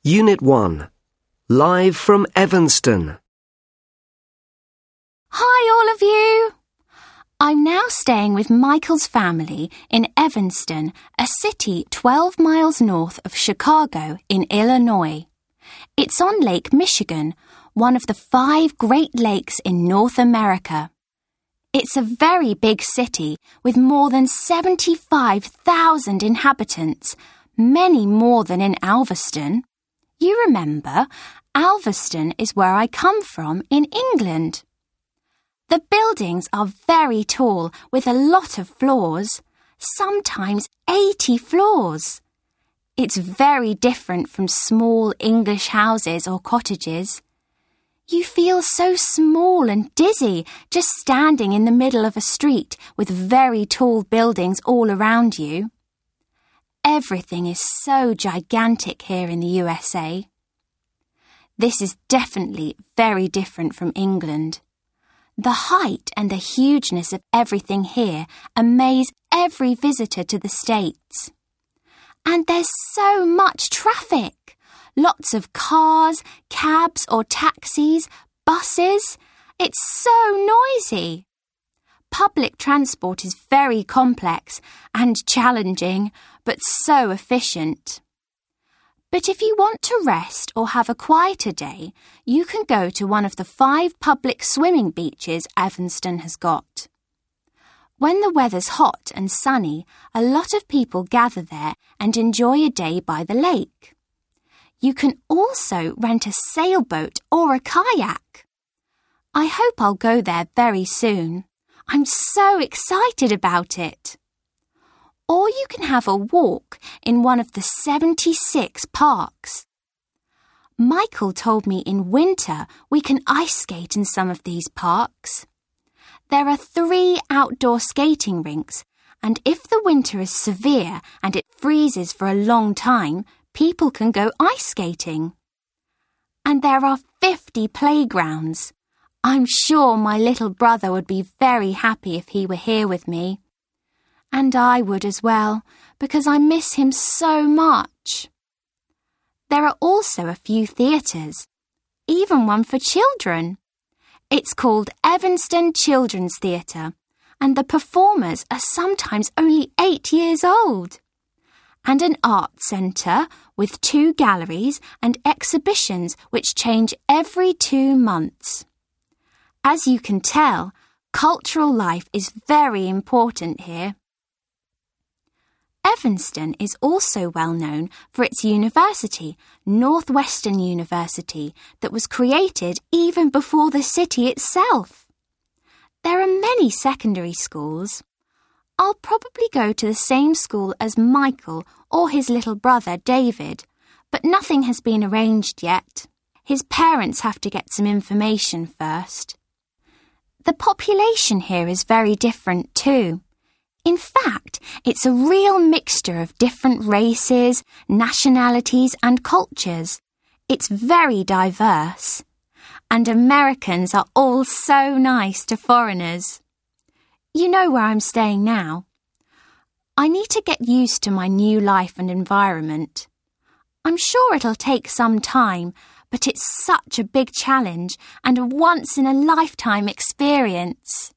Unit 1. Live from Evanston. Hi all of you! I'm now staying with Michael's family in Evanston, a city 12 miles north of Chicago in Illinois. It's on Lake Michigan, one of the 5 Great Lakes in North America. It's a very big city with more than 75,000 inhabitants, many more than in Alveston. You remember, Alveston is where I come from in England. The buildings are very tall with a lot of floors, sometimes 80 floors. It's very different from small English houses or cottages. You feel so small and dizzy just standing in the middle of a street with very tall buildings all around you. Everything is so gigantic here in the USA. This is definitely very different from England. The height and the hugeness of everything here amaze every visitor to the States. And there's so much traffic. Lots of cars, cabs or taxis, buses. It's so noisy. Public transport is very complex and challenging, but so efficient. But if you want to rest or have a quieter day, you can go to one of the 5 public swimming beaches Evanston has got. When the weather's hot and sunny, a lot of people gather there and enjoy a day by the lake. You can also rent a sailboat or a kayak. I hope I'll go there very soon. I'm so excited about it. Or you can have a walk in one of the 76 parks. Michael told me in winter we can ice skate in some of these parks. There are 3 outdoor skating rinks, and if the winter is severe and it freezes for a long time, people can go ice skating. And there are 50 playgrounds. I'm sure my little brother would be very happy if he were here with me. And I would as well, because I miss him so much. There are also a few theatres, even one for children. It's called Evanston Children's Theatre, and the performers are sometimes only 8 years old. And an art centre with 2 galleries and exhibitions which change every 2 months. As you can tell, cultural life is very important here. Evanston is also well known for its university, Northwestern University, that was created even before the city itself. There are many secondary schools. I'll probably go to the same school as Michael or his little brother David, but nothing has been arranged yet. His parents have to get some information first. The population here is very different too. In fact, it's a real mixture of different races, nationalities and cultures. It's very diverse. And Americans are all so nice to foreigners. You know where I'm staying now. I need to get used to my new life and environment. I'm sure it'll take some time, but it's such a big challenge and a once-in-a-lifetime experience.